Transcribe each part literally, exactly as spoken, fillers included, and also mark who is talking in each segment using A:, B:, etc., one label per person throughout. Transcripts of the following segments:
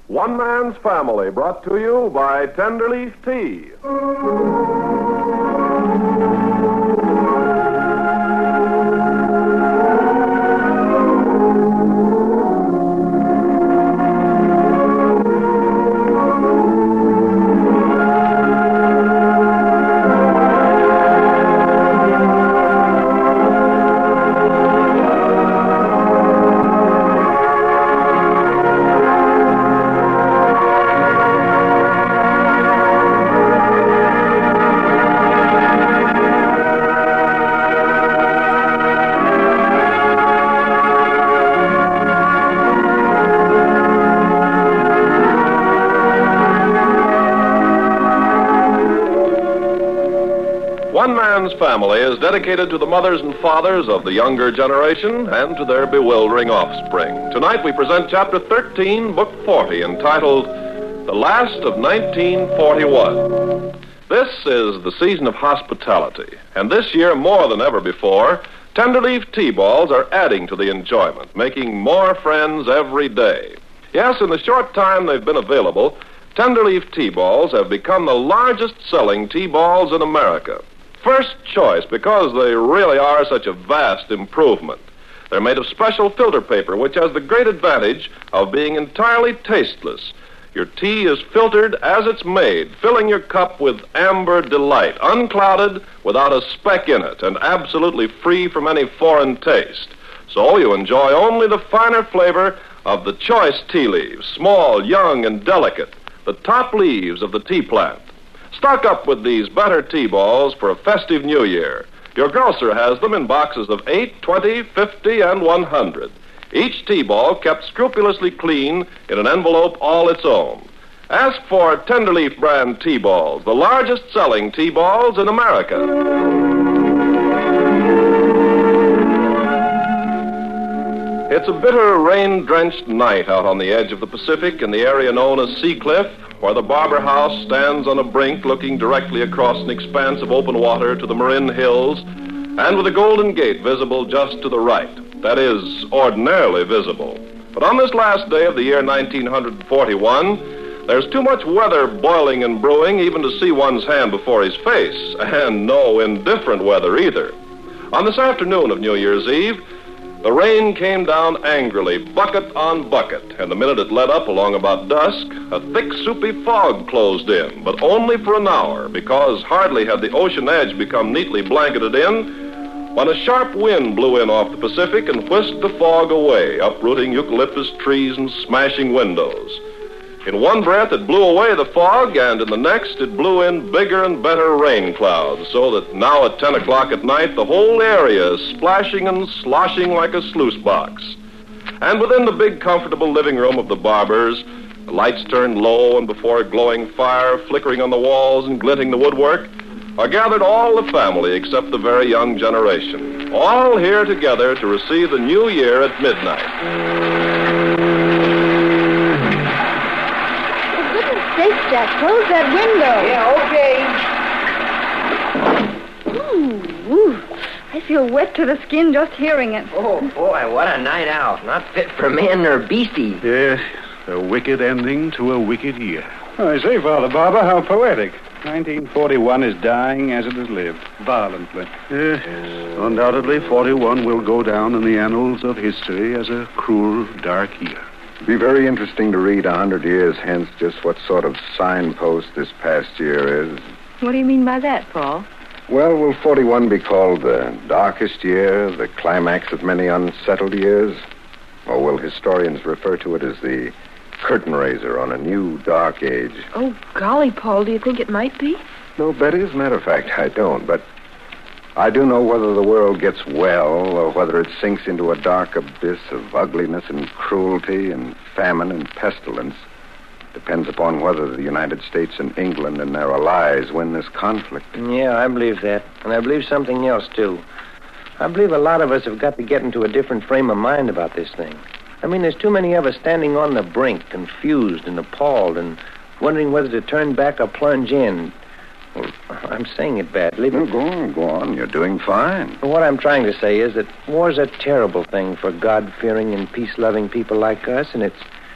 A: One Man's Family, brought to you by Tenderleaf Tea. One Man's Family is dedicated to the mothers and fathers of the younger generation and to their bewildering offspring. Tonight we present Chapter thirteen, Book forty, entitled The Last of nineteen forty-one. This is the season of hospitality, and this year, more than ever before, Tenderleaf Tea Balls are adding to the enjoyment, making more friends every day. Yes, in the short time they've been available, Tenderleaf Tea Balls have become the largest selling tea balls in America. First choice because they really are such a vast improvement. They're made of special filter paper, which has the great advantage of being entirely tasteless. Your tea is filtered as it's made, filling your cup with amber delight, unclouded, without a speck in it, and absolutely free from any foreign taste. So you enjoy only the finer flavor of the choice tea leaves, small, young, and delicate, the top leaves of the tea plant. Stock up with these better tea balls for a festive new year. Your grocer has them in boxes of eight, twenty, fifty, and one hundred. Each tea ball kept scrupulously clean in an envelope all its own. Ask for Tenderleaf brand tea balls, the largest selling tea balls in America. It's a bitter, rain-drenched night out on the edge of the Pacific in the area known as Sea Cliff, where the Barber House stands on a brink looking directly across an expanse of open water to the Marin Hills, and with the Golden Gate visible just to the right. That is, ordinarily visible. But on this last day of the year nineteen forty-one, there's too much weather boiling and brewing even to see one's hand before his face, and no indifferent weather either. On this afternoon of New Year's Eve, the rain came down angrily, bucket on bucket, and the minute it let up along about dusk, a thick, soupy fog closed in, but only for an hour, because hardly had the ocean edge become neatly blanketed in, when a sharp wind blew in off the Pacific and whisked the fog away, uprooting eucalyptus trees and smashing windows. In one breath, it blew away the fog, and in the next, it blew in bigger and better rain clouds, so that now at ten o'clock at night, the whole area is splashing and sloshing like a sluice box. And within the big, comfortable living room of the Barbers, the lights turned low, and before a glowing fire, flickering on the walls and glinting the woodwork, are gathered all the family except the very young generation, all here together to receive the new year at midnight.
B: Jack, close that
C: window.
B: Yeah, okay. Ooh, ooh. I feel wet to the skin just hearing it.
C: Oh, boy, what a night out. Not fit for man nor beastie.
D: Yes, a wicked ending to a wicked year. I say, Father Barber, how poetic. nineteen forty-one is dying as it has lived, violently. Yes, undoubtedly, forty-one will go down in the annals of history as a cruel, dark year.
E: It'd be very interesting to read a hundred years hence just what sort of signpost this past year is.
B: What do you mean by that, Paul?
E: Well, will forty-one be called the darkest year, the climax of many unsettled years? Or will historians refer to it as the curtain raiser on a new dark age?
B: Oh, golly, Paul, do you think it might be?
E: No, Betty, as a matter of fact, I don't, but I do know whether the world gets well or whether it sinks into a dark abyss of ugliness and cruelty and famine and pestilence. Depends upon whether the United States and England and their allies win this conflict.
C: Yeah, I believe that. And I believe something else, too. I believe a lot of us have got to get into a different frame of mind about this thing. I mean, there's too many of us standing on the brink, confused and appalled and wondering whether to turn back or plunge in. Well, I'm saying it badly, but...
E: No, go on, go on. You're doing fine.
C: What I'm trying to say is that war's a terrible thing for God-fearing and peace-loving people like us, and it's...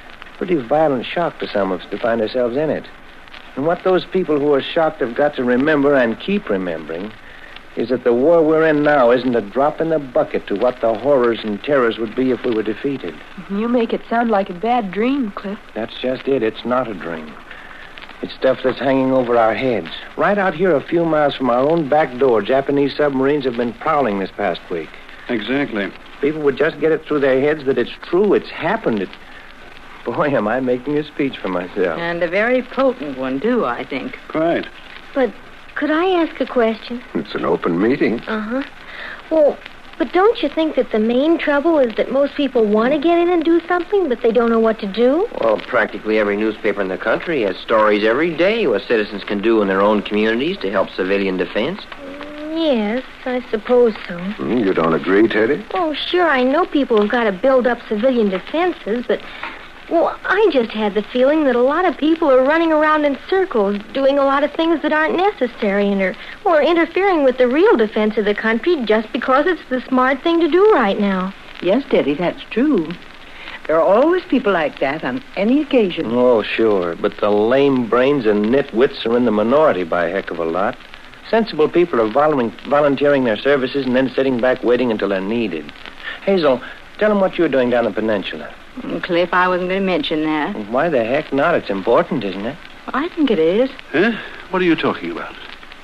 C: pretty violent shock to some of us to find ourselves in it. And what those people who are shocked have got to remember and keep remembering is that the war we're in now isn't a drop in the bucket to what the horrors and terrors would be if we were defeated.
B: You make it sound like a bad dream, Cliff.
C: That's just it. It's not a dream. It's stuff that's hanging over our heads. Right out here a few miles from our own back door, Japanese submarines have been prowling this past week.
D: Exactly.
C: People would just get it through their heads that it's true, it's happened. It... Boy, am I making a speech for myself.
F: And a very potent one, too, I think.
D: Quite.
G: But could I ask a question?
E: It's an open meeting.
G: Uh-huh. Well, but don't you think that the main trouble is that most people want to get in and do something, but they don't know what to do?
C: Well, practically every newspaper in the country has stories every day what citizens can do in their own communities to help civilian defense.
G: Yes, I suppose so.
E: Hmm, you don't agree, Teddy?
G: Oh, sure, I know people have got to build up civilian defenses, but... Well, I just had the feeling that a lot of people are running around in circles, doing a lot of things that aren't necessary, and are, or interfering with the real defense of the country just because it's the smart thing to do right now.
F: Yes, Teddy, that's true. There are always people like that on any occasion.
C: Oh, sure, but the lame brains and nitwits are in the minority by a heck of a lot. Sensible people are vol- volunteering their services and then sitting back waiting until they're needed. Hazel, tell them what you're doing down the peninsula.
F: Cliff, I wasn't going to mention that.
C: Why the heck not? It's important, isn't it?
F: I think it is.
D: Huh? What are you talking about?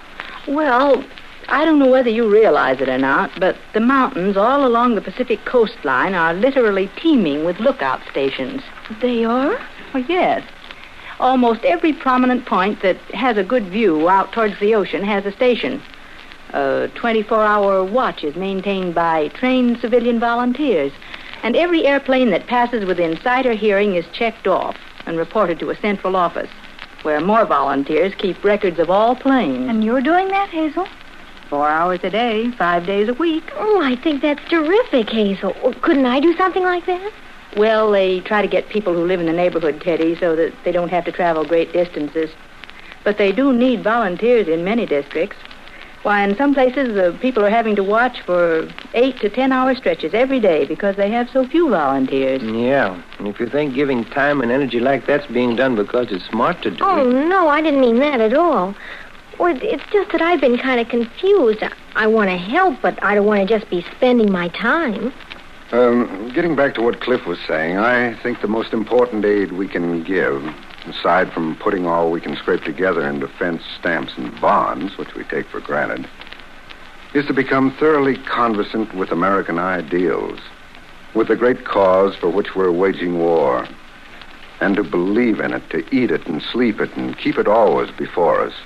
F: Well, I don't know whether you realize it or not, but the mountains all along the Pacific coastline are literally teeming with lookout stations.
B: They are?
F: Oh, yes. Almost every prominent point that has a good view out towards the ocean has a station. A twenty-four hour watch is maintained by trained civilian volunteers. And every airplane that passes within sight or hearing is checked off and reported to a central office, where more volunteers keep records of all planes.
B: And you're doing that, Hazel?
F: Four hours a day, five days a week.
G: Oh, I think that's terrific, Hazel. Oh, couldn't I do something like that?
F: Well, they try to get people who live in the neighborhood, Teddy, so that they don't have to travel great distances. But they do need volunteers in many districts. Why, in some places, uh, people are having to watch for eight to ten hour stretches every day because they have so few volunteers.
C: Yeah, and if you think giving time and energy like that's being done because it's smart to do
G: Oh,
C: it...
G: no, I didn't mean that at all. Well, it's just that I've been kind of confused. I, I want to help, but I don't want to just be spending my time.
E: Um, getting back to what Cliff was saying, I think the most important aid we can give, aside from putting all we can scrape together in defense stamps and bonds, which we take for granted, is to become thoroughly conversant with American ideals, with the great cause for which we're waging war, and to believe in it, to eat it and sleep it and keep it always before us.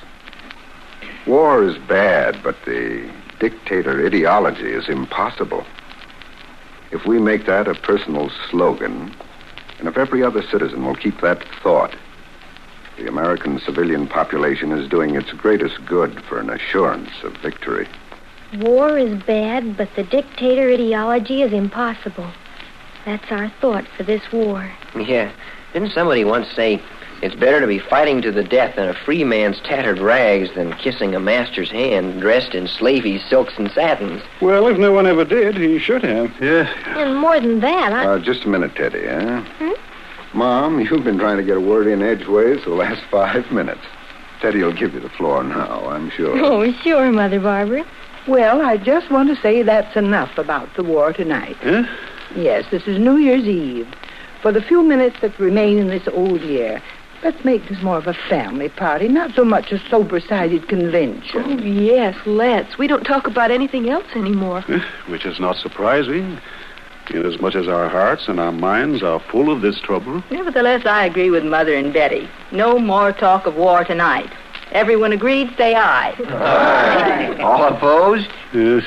E: War is bad, but the dictator ideology is impossible. If we make that a personal slogan, and if every other citizen will keep that thought, the American civilian population is doing its greatest good for an assurance of victory.
G: War is bad, but the dictator ideology is impossible. That's our thought for this war.
C: Yeah. Didn't somebody once say, it's better to be fighting to the death in a free man's tattered rags than kissing a master's hand dressed in slavey silks and satins?
D: Well, if no one ever did, he should have. Yeah.
G: And more than that, I...
E: Uh, just a minute, Teddy, huh? Hmm? Mom, you've been trying to get a word in edgeways for the last five minutes. Teddy will give you the floor now, I'm sure.
B: Oh, sure, Mother Barbara.
F: Well, I just want to say that's enough about the war tonight.
D: Huh?
F: Yes, this is New Year's Eve. For the few minutes that remain in this old year, let's make this more of a family party, not so much a sober-sided convention.
B: Oh, yes, let's. We don't talk about anything else anymore.
D: Eh, Which is not surprising, inasmuch as our hearts and our minds are full of this trouble.
F: Nevertheless, I agree with Mother and Betty. No more talk of war tonight. Everyone agreed, say aye.
C: Aye. All opposed?
D: Yes.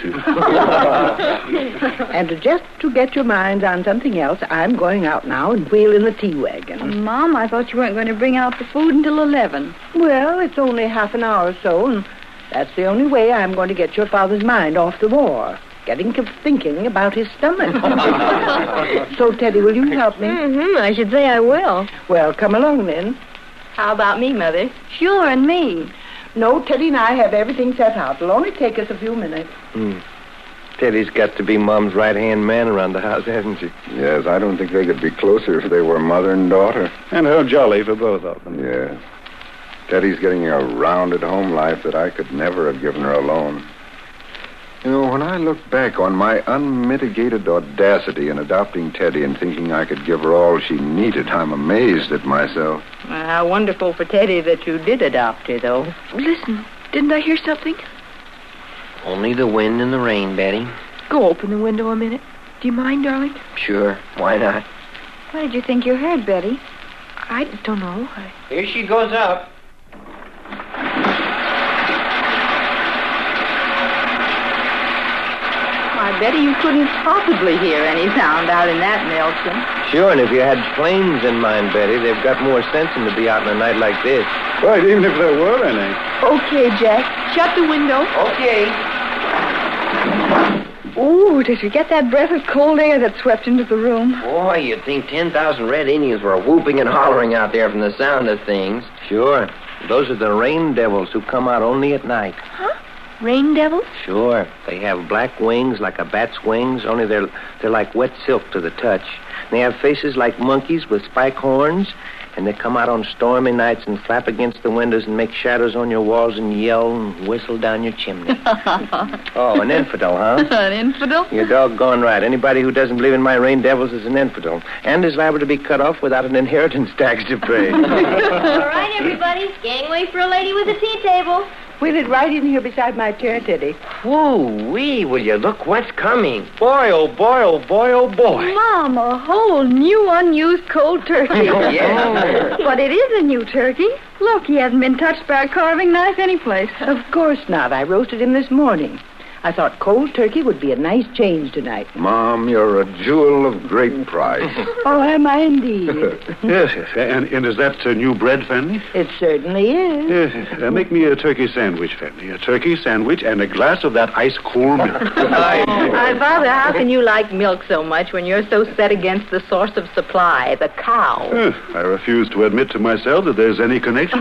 F: And to just to get your minds on something else, I'm going out now and wheel in the tea wagon.
B: Mom, I thought you weren't going to bring out the food until eleven.
F: Well, it's only half an hour or so, and that's the only way I'm going to get your father's mind off the war. Getting to thinking about his stomach. So, Teddy, will you help me?
G: Mm-hmm, I should say I will.
F: Well, come along then. How about me, Mother?
B: Sure, and me.
F: No, Teddy and I have everything set out. It'll only take us a few minutes.
C: Mm. Teddy's got to be Mom's right-hand man around the house, hasn't she?
E: Yes, I don't think they could be closer if they were mother and daughter.
D: And how jolly for both of them.
E: Yeah. Teddy's getting a rounded home life that I could never have given her alone. You know, when I look back on my unmitigated audacity in adopting Teddy and thinking I could give her all she needed, I'm amazed at myself.
F: Well, how wonderful for Teddy that you did adopt her, though.
B: Listen, didn't I hear something?
H: Only the wind and the rain, Betty.
B: Go open the window a minute. Do you mind, darling?
H: Sure, why not?
B: What did you think you heard, Betty? I don't know. I...
H: Here she goes up.
F: Why, Betty, you couldn't possibly hear any sound out in that maelstrom.
C: Sure, and if you had planes in mind, Betty, they've got more sense than to be out on a night like this.
D: Right, even if there were any.
B: Okay, Jack. Shut the window.
H: Okay.
B: Ooh, did you get that breath of cold air that swept into the room?
H: Boy, you'd think ten thousand Red Indians were whooping and hollering out there from the sound of things.
C: Sure. Those are the rain devils who come out only at night.
B: Huh? Rain devils?
C: Sure. They have black wings like a bat's wings, only they're, they're like wet silk to the touch. They have faces like monkeys with spike horns, and they come out on stormy nights and flap against the windows and make shadows on your walls and yell and whistle down your chimney. Oh, an infidel, huh?
B: An infidel?
C: You're doggone right. Anybody who doesn't believe in my rain devils is an infidel, and is liable to be cut off without an inheritance tax to pay.
G: All right, everybody. Gangway for a lady with a tea table.
F: Wheel it right in here beside my chair, Teddy.
H: Whoo-wee, will you look what's coming.
C: Boy, oh boy, oh boy, oh boy.
B: Mom, a whole new unused cold turkey.
H: Yeah.
B: But it is a new turkey. Look, he hasn't been touched by a carving knife anyplace.
F: Of course not. I roasted him this morning. I thought cold turkey would be a nice change tonight.
E: Mom, you're a jewel of great price.
F: Oh, am I indeed?
D: Yes, yes. And, and is that uh, new bread, Fanny?
F: It certainly is.
D: Yes. Uh, make me a turkey sandwich, Fanny. A turkey sandwich and a glass of that ice cool milk.
F: My Father, how can you like milk so much when you're so set against the source of supply, the cow?
D: Uh, I refuse to admit to myself that there's any connection.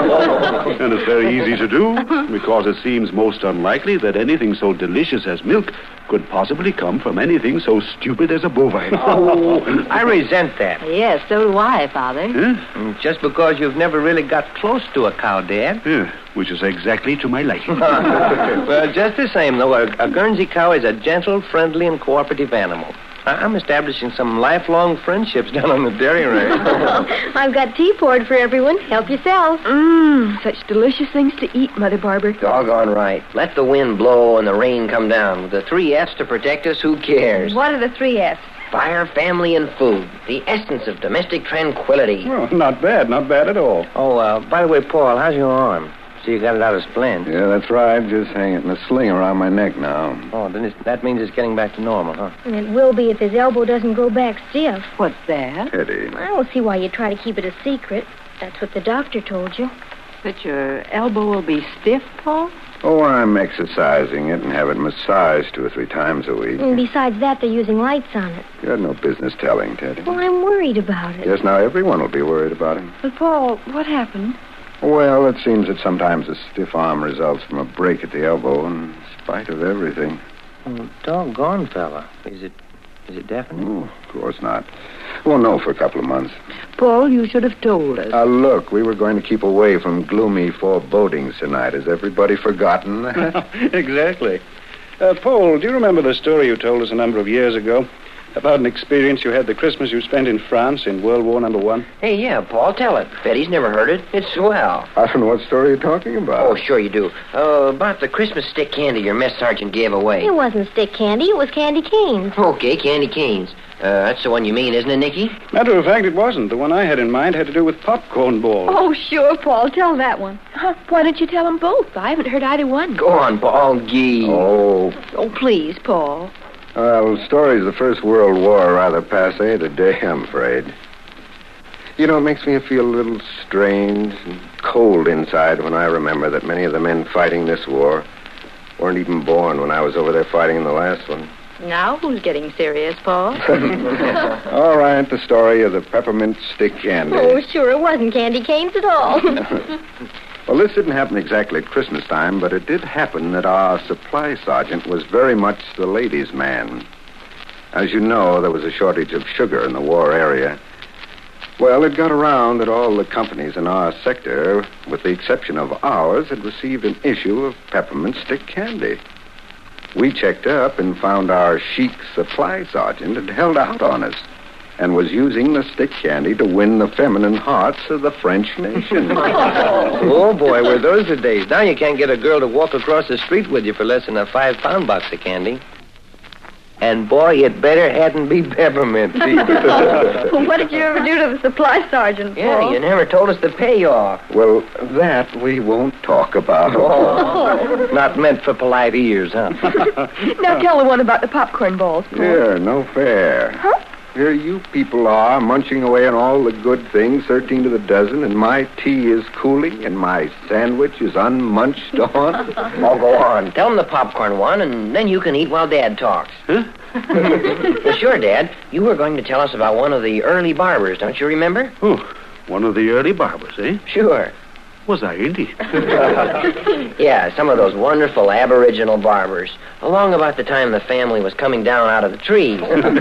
D: And it's very easy to do, because it seems most unlikely that anything so delicious as milk could possibly come from anything so stupid as a bovine.
C: Oh, I resent that.
F: Yes, so do I, Father.
D: Huh?
C: Just because you've never really got close to a cow, Dad.
D: Yeah, which is exactly to my liking.
C: Well, just the same, though, a, a Guernsey cow is a gentle, friendly, and cooperative animal. I- I'm establishing some lifelong friendships down on the dairy range.
G: I've got tea poured for everyone. Help yourself.
B: Mmm, such delicious things to eat, Mother Barbara.
H: Doggone right. Let the wind blow and the rain come down. With the three F's to protect us, who cares?
B: What are the three F's?
H: Fire, family, and food. The essence of domestic tranquility.
D: Well, not bad, not bad at all.
C: Oh, uh, by the way, Paul, how's your arm? So you got it out of splint.
E: Yeah, that's right. Just hang it in a sling around my neck now.
C: Oh, then it's, that means it's getting back to normal, huh?
G: And it will be if his elbow doesn't grow back stiff.
F: What's that?
E: Teddy.
G: I don't see why you try to keep it a secret. That's what the doctor told you.
F: That your elbow will be stiff, Paul?
E: Oh, I'm exercising it and have it massaged two or three times a week.
G: And besides that, they're using lights on it.
E: You had no business telling, Teddy.
G: Well, I'm worried about it.
E: Yes, now everyone will be worried about him.
B: But, Paul, what happened?
E: Well, it seems that sometimes a stiff arm results from a break at the elbow in spite of everything.
C: Oh, doggone, fella. Is it is it definite?
E: Oh, of course not. Won't know for a couple of months.
F: Paul, you should have told us.
E: Uh, look, we were going to keep away from gloomy forebodings tonight. Has everybody forgotten that?
D: Exactly. Uh, Paul, do you remember the story you told us a number of years ago about an experience you had the Christmas you spent in France in World War Number One?
H: Hey, yeah, Paul, tell it. Betty's never heard it. It's swell.
E: I don't know what story you're talking about.
H: Oh, sure you do. Uh, about the Christmas stick candy your mess sergeant gave away.
G: It wasn't stick candy. It was candy canes.
H: Okay, candy canes. Uh, that's the one you mean, isn't it, Nicky?
D: Matter of fact, it wasn't. The one I had in mind had to do with popcorn balls.
B: Oh, sure, Paul. Tell that one. Huh, why don't you tell them both? I haven't heard either one.
H: Go on, Paul. Gee.
E: Oh,
B: Oh, please, Paul.
E: well, stories of the First World War are rather passé today, I'm afraid. You know, it makes me feel a little strange and cold inside when I remember that many of the men fighting this war weren't even born when I was over there fighting in the last one.
F: Now who's getting serious, Paul?
E: All right, the story of the peppermint stick candy.
G: Oh, sure, it wasn't candy canes at all.
E: Well, this didn't happen exactly at Christmas time, but it did happen that our supply sergeant was very much the ladies' man. As you know, there was a shortage of sugar in the war area. Well, it got around that all the companies in our sector, with the exception of ours, had received an issue of peppermint stick candy. We checked up and found our chic supply sergeant had held out on us and was using the stick candy to win the feminine hearts of the French nation.
C: Oh, boy, were those the days. Now you can't get a girl to walk across the street with you for less than a five-pound box of candy. And, boy, it better hadn't be peppermint.
B: What did you ever do to the supply sergeant,
H: Yeah,
B: Paul?
H: you never told us the payoff.
E: Well, that we won't talk about.
C: Oh, not meant for polite ears, huh?
B: Now tell the one about the popcorn balls, Paul.
E: Here, no fair.
B: Huh?
E: Here you people are, munching away on all the good things, thirteen to the dozen, and my tea is cooling and my sandwich is unmunched on.
H: Oh, go on. Tell him the popcorn one, and then you can eat while Dad talks.
D: Huh?
H: Well, sure, Dad. You were going to tell us about one of the early barbers, don't you remember?
D: Oh, one of the early barbers, eh?
H: Sure.
D: Was I indeed?
H: Yeah, some of those wonderful Aboriginal barbers. Along about the time the family was coming down out of the trees.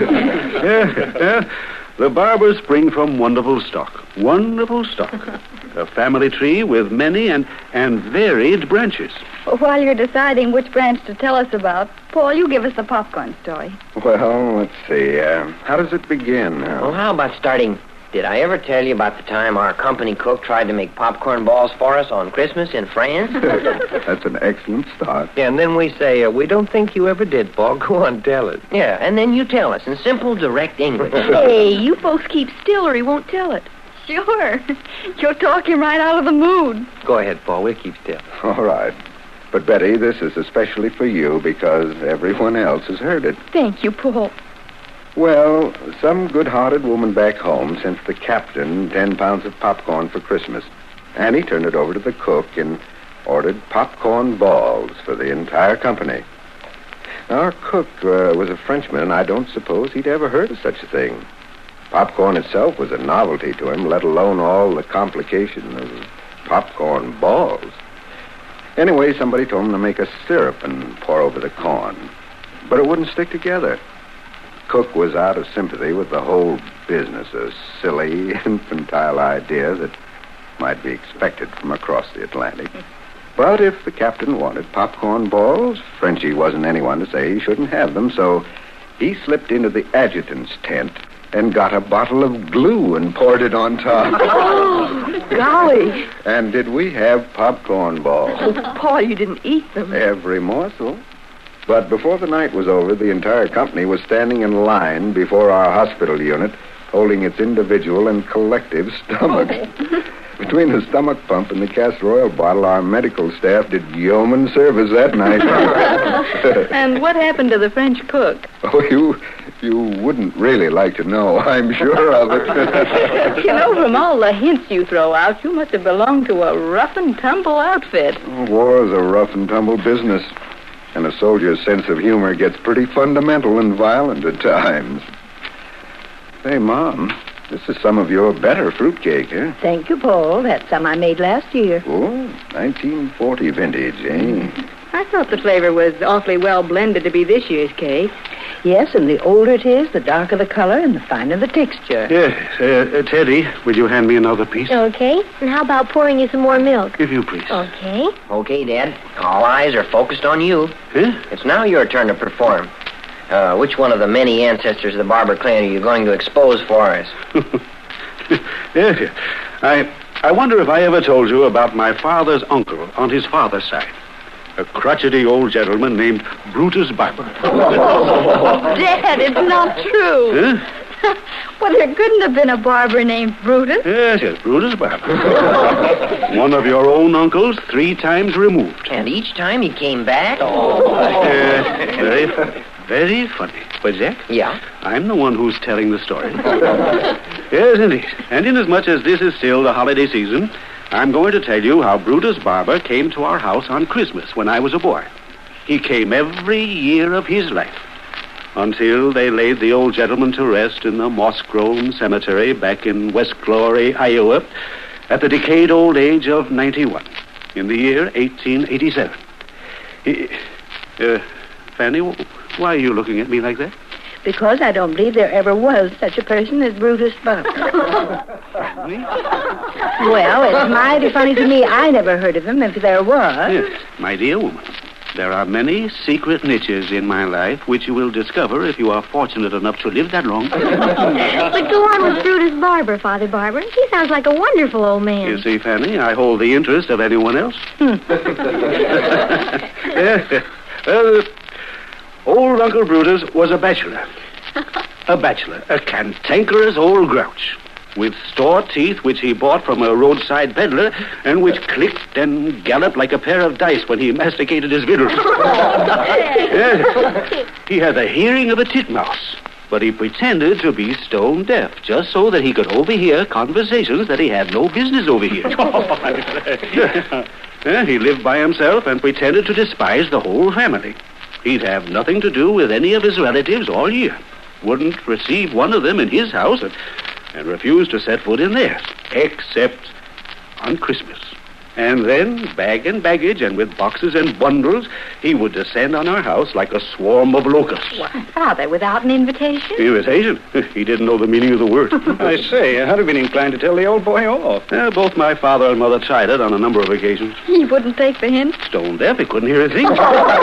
D: yeah, yeah. The barbers spring from wonderful stock. Wonderful stock. A family tree with many and, and varied branches.
B: Well, while you're deciding which branch to tell us about, Paul, you give us the popcorn story.
E: Well, let's see. Uh, how does it begin now?
H: Well, how about starting... Did I ever tell you about the time our company cook tried to make popcorn balls for us on Christmas in France?
E: That's an excellent start.
C: Yeah, and then we say, uh, we don't think you ever did, Paul. Go on, tell it.
H: Yeah, and then you tell us in simple, direct English.
B: Hey, you folks keep still or he won't tell it. Sure. You'll talk him right out of the mood.
C: Go ahead, Paul. We'll keep still.
E: All right. But, Betty, this is especially for you because everyone else has heard it.
B: Thank you, Paul.
E: Well, some good-hearted woman back home sent the captain ten pounds of popcorn for Christmas. And he turned it over to the cook and ordered popcorn balls for the entire company. Now, our cook uh, was a Frenchman, and I don't suppose he'd ever heard of such a thing. Popcorn itself was a novelty to him, let alone all the complication of popcorn balls. Anyway, somebody told him to make a syrup and pour over the corn. But it wouldn't stick together. Cook was out of sympathy with the whole business, a silly, infantile idea that might be expected from across the Atlantic. But if the captain wanted popcorn balls, Frenchie wasn't anyone to say he shouldn't have them, so he slipped into the adjutant's tent and got a bottle of glue and poured it on top.
B: Oh, golly.
E: And did we have popcorn balls?
B: Oh, Paul, you didn't eat them.
E: Every morsel. But before the night was over, the entire company was standing in line before our hospital unit, holding its individual and collective stomachs. Oh. Between the stomach pump and the castor oil bottle, our medical staff did yeoman service that night.
B: And what happened to the French cook?
E: Oh, you you wouldn't really like to know, I'm sure of it.
B: You know, from all the hints you throw out, you must have belonged to a rough-and-tumble outfit.
E: War's a rough-and-tumble business. And a soldier's sense of humor gets pretty fundamental and violent at times. Hey, Mom, this is some of your better fruitcake, eh?
F: Thank you, Paul. That's some I made last year.
E: Oh, nineteen forty vintage, eh?
F: I thought the flavor was awfully well blended to be this year's cake. Yes, and the older it is, the darker the color and the finer the texture.
D: Yes, uh, uh, Teddy, will you hand me another piece?
G: Okay. And how about pouring you some more milk?
D: If you please.
G: Okay.
H: Okay, Dad. All eyes are focused on you.
D: Huh?
H: It's now your turn to perform. Uh, which one of the many ancestors of the Barber clan are you going to expose for us?
D: Yes, I, I wonder if I ever told you about my father's uncle on his father's side. A crotchety old gentleman named Brutus Barber.
B: Oh, Dad, it's not true.
D: Huh?
B: Well, there couldn't have been a barber named Brutus.
D: Yes, yes, Brutus Barber. One of your own uncles, three times removed.
H: And each time he came back?
D: Uh, very funny. Very funny. But, Jack?
H: Yeah?
D: I'm the one who's telling the story. Yes, indeed. And inasmuch as this is still the holiday season, I'm going to tell you how Brutus Barber came to our house on Christmas when I was a boy. He came every year of his life until they laid the old gentleman to rest in the moss-grown cemetery back in West Glory, Iowa, at the decayed old age of ninety-one. in the year eighteen eighty-seven. He, uh, Fanny, why are you looking at me like that?
F: Because I don't believe there ever was such a person as Brutus Barber.
D: Fanny?
F: Well, it's mighty funny to me. I never heard of him, if there was.
D: Yes, my dear woman. There are many secret niches in my life which you will discover if you are fortunate enough to live that long.
G: But go on with Brutus Barber, Father Barber. He sounds like a wonderful old man.
D: You see, Fanny, I hold the interest of anyone else. uh, old Uncle Brutus was a bachelor. A bachelor. A cantankerous old grouch. With store teeth which he bought from a roadside peddler and which clicked and galloped like a pair of dice when he masticated his victuals. Yeah. He had the hearing of a titmouse, but he pretended to be stone deaf just so that he could overhear conversations that he had no business overhearing. Yeah, he lived by himself and pretended to despise the whole family. He'd have nothing to do with any of his relatives all year. Wouldn't receive one of them in his house and... and refused to set foot in theirs, except on Christmas. And then, bag and baggage, and with boxes and bundles, he would descend on our house like a swarm of locusts.
F: What, Father, without an invitation?
D: Invitation? He didn't know the meaning of the word.
I: I say, I'd have been inclined to tell the old boy off.
D: Uh, both my father and mother tried it on a number of occasions.
F: He wouldn't take the hint?
D: Stone deaf, he couldn't hear a thing.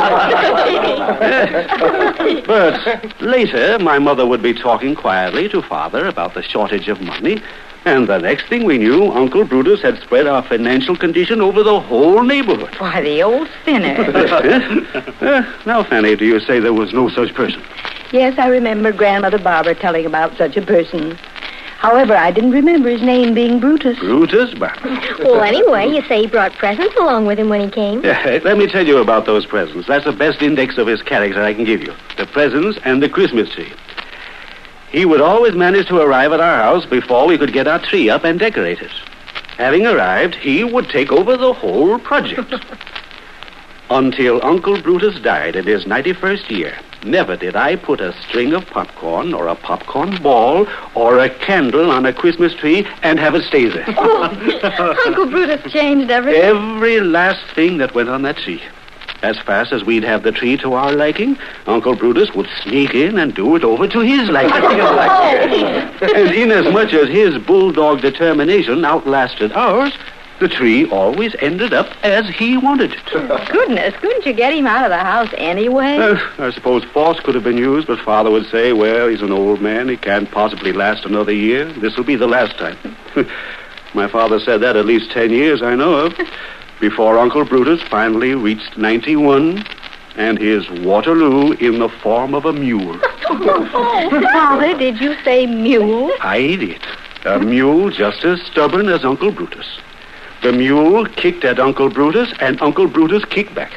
D: Uh, but later, my mother would be talking quietly to Father about the shortage of money, and the next thing we knew, Uncle Brutus had spread our financial condition over the whole neighborhood.
F: Why, the old sinner.
D: uh, now, Fanny, do you say there was no such person?
F: Yes, I remember Grandmother Barber telling about such a person. However, I didn't remember his name being Brutus.
D: Brutus Barber.
G: Well, anyway, you say he brought presents along with him when he came.
D: Yeah, let me tell you about those presents. That's the best index of his character I can give you. The presents and the Christmas tree. He would always manage to arrive at our house before we could get our tree up and decorate it. Having arrived, he would take over the whole project. Until Uncle Brutus died in his ninety-first year, never did I put a string of popcorn or a popcorn ball or a candle on a Christmas tree and have it stay there.
F: Oh, Uncle Brutus changed everything.
D: Every last thing that went on that tree. As fast as we'd have the tree to our liking, Uncle Brutus would sneak in and do it over to his liking. And inasmuch as his bulldog determination outlasted ours, the tree always ended up as he wanted it.
F: Goodness, couldn't you get him out of the house anyway?
D: Uh, I suppose force could have been used, but Father would say, well, he's an old man. He can't possibly last another year. This will be the last time. My father said that at least ten years I know of. Before Uncle Brutus finally reached ninety-one, and his Waterloo in the form of a mule.
F: Father, did you say mule?
D: I did. A mule just as stubborn as Uncle Brutus. The mule kicked at Uncle Brutus, and Uncle Brutus kicked back.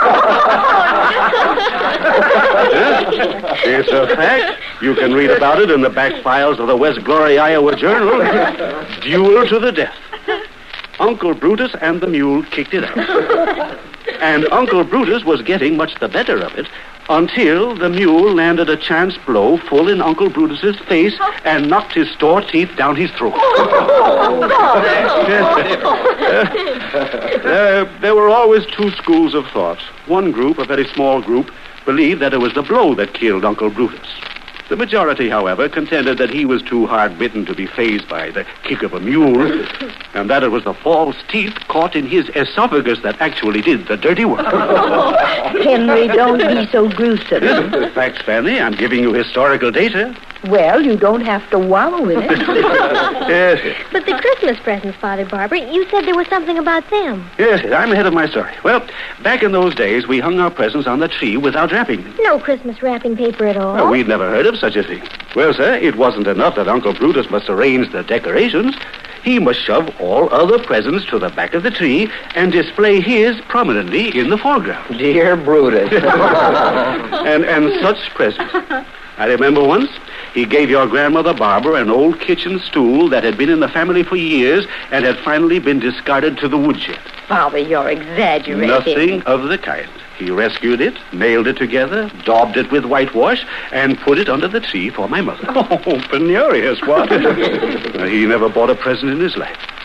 D: It's a fact. You can read about it in the back files of the West Glory, Iowa Journal. Duel to the death. Uncle Brutus and the mule kicked it out. And Uncle Brutus was getting much the better of it until the mule landed a chance blow full in Uncle Brutus's face and knocked his store teeth down his throat. uh, there were always two schools of thought. One group, a very small group, believed that it was the blow that killed Uncle Brutus. The majority, however, contended that he was too hard-bitten to be fazed by the kick of a mule, and that it was the false teeth caught in his esophagus that actually did the dirty work.
F: Henry, don't be so gruesome.
D: Facts, Fanny. I'm giving you historical data.
F: Well, you don't have to wallow in it.
D: Yes.
G: But the Christmas presents, Father Barber, you said there was something about them.
D: Yes, I'm ahead of my story. Well, back in those days, we hung our presents on the tree without wrapping them.
G: No Christmas wrapping paper at all.
D: Well, we'd never heard of such a thing. Well, sir, it wasn't enough that Uncle Brutus must arrange the decorations. He must shove all other presents to the back of the tree and display his prominently in the foreground.
H: Dear Brutus.
D: and, and such presents. I remember once he gave your grandmother Barbara an old kitchen stool that had been in the family for years and had finally been discarded to the woodshed.
F: Father, you're exaggerating.
D: Nothing of the kind. He rescued it, nailed it together, daubed it with whitewash, and put it under the tree for my mother.
I: Oh, penurious, what?
D: He never bought a present in his life.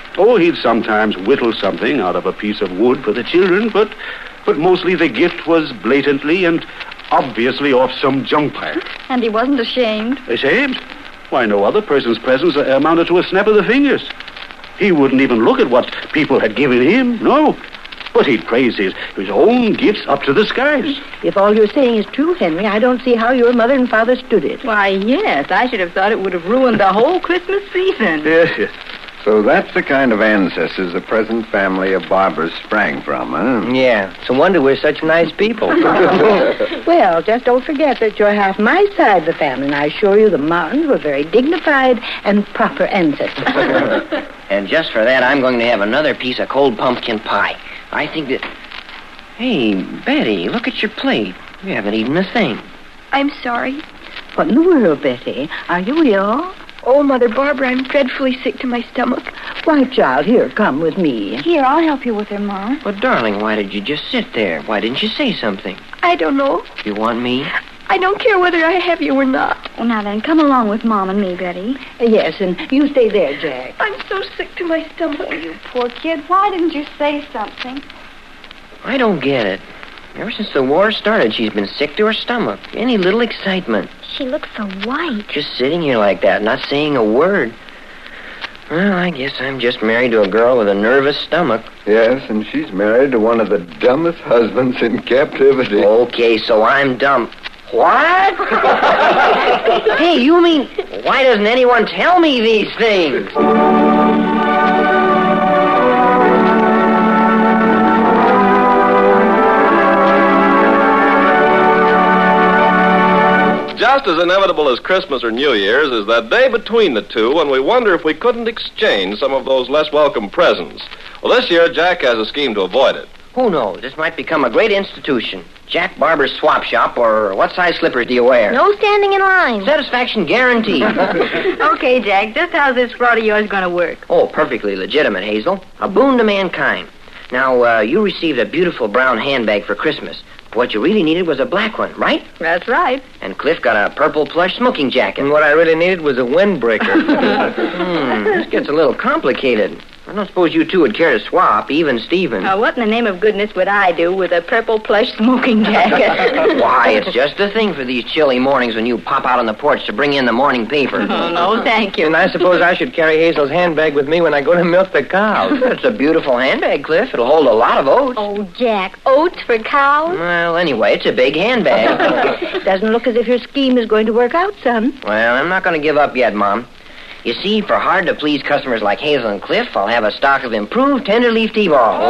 D: Oh, he'd sometimes whittle something out of a piece of wood for the children, but but mostly the gift was blatantly and obviously off some junk pile.
B: And he wasn't ashamed?
D: Ashamed? Why, no other person's presents amounted to a snap of the fingers. He wouldn't even look at what people had given him, no. But he'd praise his, his own gifts up to the skies.
J: If all you're saying is true, Henry, I don't see how your mother and father stood it.
F: Why, yes, I should have thought it would have ruined the whole Christmas season.
E: Yes, yes. So that's the kind of ancestors the present family of Barbers sprang from, huh?
C: Yeah, it's a wonder we're such nice people.
J: Well, just don't forget that you're half my side of the family, and I assure you the Martins were very dignified and proper ancestors.
H: And just for that, I'm going to have another piece of cold pumpkin pie. I think that... Hey, Betty, look at your plate. You haven't eaten a thing.
B: I'm sorry.
J: What in the world, Betty? Are you ill?
B: Oh, Mother Barbara, I'm dreadfully sick to my stomach.
J: Why, child, here, come with me.
B: Here, I'll help you with her, Mom.
H: But, darling, why did you just sit there? Why didn't you say something?
B: I don't know.
H: You want me?
B: I don't care whether I have you or not. Well, now then, come along with Mom and me, Betty.
J: Yes, and you stay there, Jack.
B: I'm so sick to my stomach. Oh, you poor kid. Why didn't you say something?
H: I don't get it. Ever since the war started, she's been sick to her stomach. Any little excitement.
G: She looks so white.
H: Just sitting here like that, not saying a word. Well, I guess I'm just married to a girl with a nervous stomach.
E: Yes, and she's married to one of the dumbest husbands in captivity.
H: Okay, so I'm dumb. What? Hey, you mean, why doesn't anyone tell me these things?
A: Just as inevitable as Christmas or New Year's is that day between the two when we wonder if we couldn't exchange some of those less welcome presents. Well, this year, Jack has a scheme to avoid it.
H: Who knows? This might become a great institution. Jack Barber's Swap Shop, or what size slippers do you wear?
G: No standing in line.
H: Satisfaction guaranteed.
F: Okay, Jack, just how's this fraud of yours going to work?
H: Oh, perfectly legitimate, Hazel. A boon to mankind. Now, uh, you received a beautiful brown handbag for Christmas. What you really needed was a black one, right?
F: That's right.
H: And Cliff got a purple plush smoking jacket.
C: And what I really needed was a windbreaker.
H: hmm, this gets a little complicated. I don't suppose you two would care to swap, even Stephen.
F: Uh, what in the name of goodness would I do with a purple plush smoking jacket?
H: Why, it's just the thing for these chilly mornings when you pop out on the porch to bring in the morning paper.
F: Oh, no, thank you.
C: And I suppose I should carry Hazel's handbag with me when I go to milk the cows.
H: It's a beautiful handbag, Cliff. It'll hold a lot of oats.
G: Oh, Jack, oats for cows?
H: Well, anyway, it's a big handbag.
J: Doesn't look as if your scheme is going to work out, son.
H: Well, I'm not going to give up yet, Mom. You see, for hard-to-please customers like Hazel and Cliff, I'll have a stock of improved tender-leaf T-balls.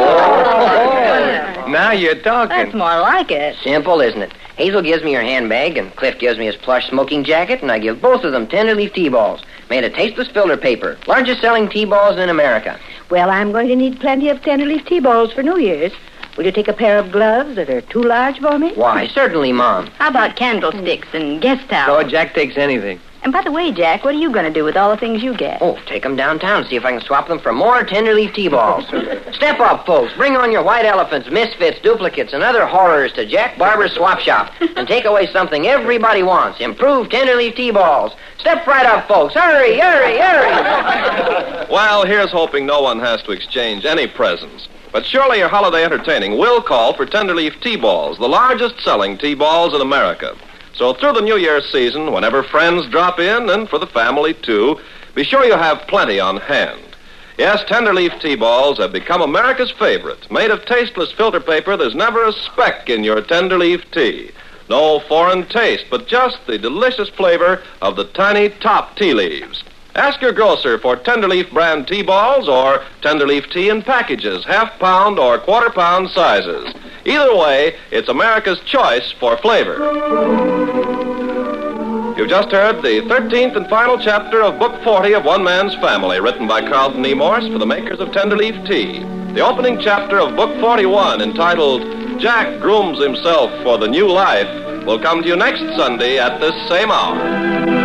C: Oh. Now you're talking.
F: That's more like it.
H: Simple, isn't it? Hazel gives me her handbag, and Cliff gives me his plush smoking jacket, and I give both of them tender-leaf T-balls, made of tasteless filter paper, largest-selling T-balls in America.
J: Well, I'm going to need plenty of tender-leaf T-balls for New Year's. Will you take a pair of gloves that are too large for me?
H: Why, certainly, Mom.
F: How about candlesticks and guest towels?
C: Oh, Jack takes anything.
F: And by the way, Jack, what are you going to do with all the things you get?
H: Oh, take them downtown, see if I can swap them for more tender-leaf T-balls. Step up, folks. Bring on your white elephants, misfits, duplicates, and other horrors to Jack Barber's Swap Shop and take away something everybody wants, improved tender-leaf T-balls. Step right up, folks. Hurry, hurry, hurry.
A: Well, here's hoping no one has to exchange any presents. But surely your holiday entertaining will call for tender-leaf T-balls, the largest-selling T-balls in America. So through the New Year's season, whenever friends drop in, and for the family, too, be sure you have plenty on hand. Yes, tender-leaf T-balls have become America's favorite. Made of tasteless filter paper, there's never a speck in your tender-leaf tea. No foreign taste, but just the delicious flavor of the tiny top tea leaves. Ask your grocer for Tenderleaf brand T-balls or Tenderleaf tea in packages, half-pound or quarter-pound sizes. Either way, it's America's choice for flavor. You've just heard the thirteenth and final chapter of Book forty of One Man's Family, written by Carlton E. Morse for the makers of Tenderleaf tea. The opening chapter of Book forty-one, entitled Jack Grooms Himself for the New Life, will come to you next Sunday at this same hour.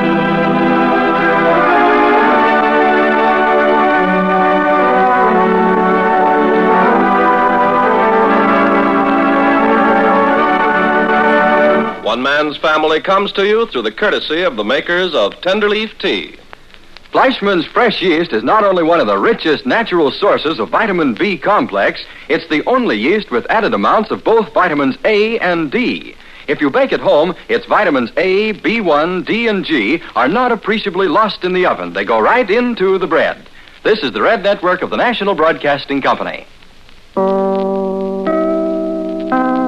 A: One Man's Family comes to you through the courtesy of the makers of Tenderleaf tea.
K: Fleischmann's fresh yeast is not only one of the richest natural sources of vitamin B complex, it's the only yeast with added amounts of both vitamins A and D. If you bake at home, its vitamins A, B one, D, and G are not appreciably lost in the oven. They go right into the bread. This is the Red Network of the National Broadcasting Company.